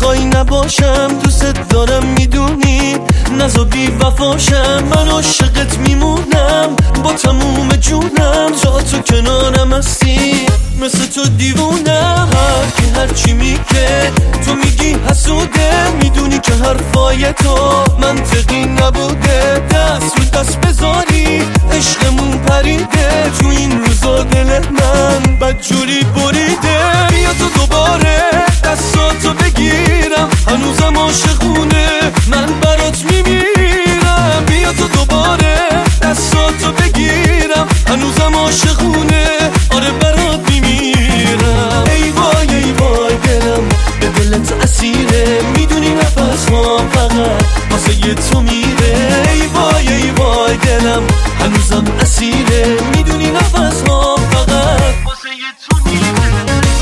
میخوای نباشم دوست دارم میدونی، نزا بی وفاشم من عاشقت میمونم با تموم جونم، جا تو کنارم هستی مثل تو دیوونم. هر کی هرچی میگه تو میگی حسوده، میدونی که حرفای تو منطقی نبوده. دست رو دست بذاری عشقمون پریده، تو این روزا دل من بدجوری بریده. بیا تو دوباره دستاتو بگیرم، هنوزم عاشقونه من برات میمیرم. بیا تو دوباره دستاتو بگیرم، هنوزم عاشقونه آره برات میمیرم. ای وای ای وای دلم به دلت اسیره، میدونی نفس ها فقط واسه تو میره. ای وای ای وای دلم هنوزم اسیره، میدونی نفس ها فقط واسه تو میره.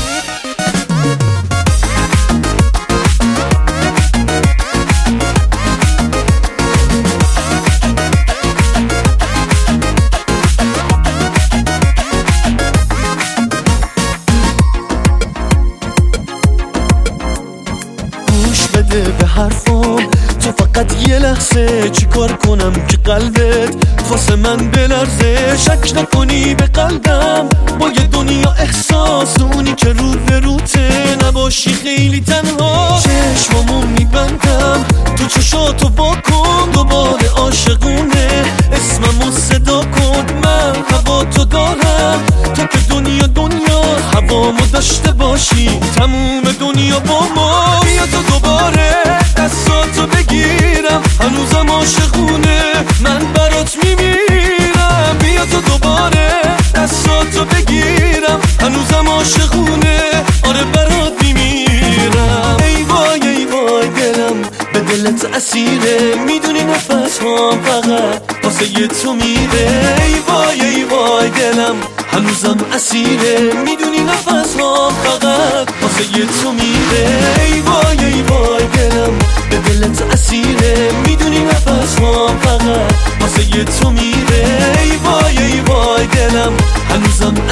به حرفم تو فقط یه لحظه، چی کار کنم که قلبت واسه من بلرزه. شک نکنی به قلبم با یه دنیا احساس، اونی که رو به روته نباشی خیلی تنها. چشمامو میبندم تو چشاتو واکن، دوباره عاشقونه اسممو صدا کن. من هوا تو دارم تو که دنیا هوامو داشته باشی تموم دنیا با ما. بیا تو دوباره دستاتو بگیرم، هنوزم عاشقونه من برات میمیرم. بیا تو دوباره دستاتو بگیرم، هنوزم عاشقونه آره برات میمیرم. ای وای دلم به دلت اسیره، میدونی نفس ها فقط واسه تو میره. ای وای دلم هنوزم اسیره، میدونی نفس ها فقط واسه تو میره. ای وای دلم به دلت اسیره، میدونی نفس ها فقط واسه تو میره. ای وای دلم هنوزم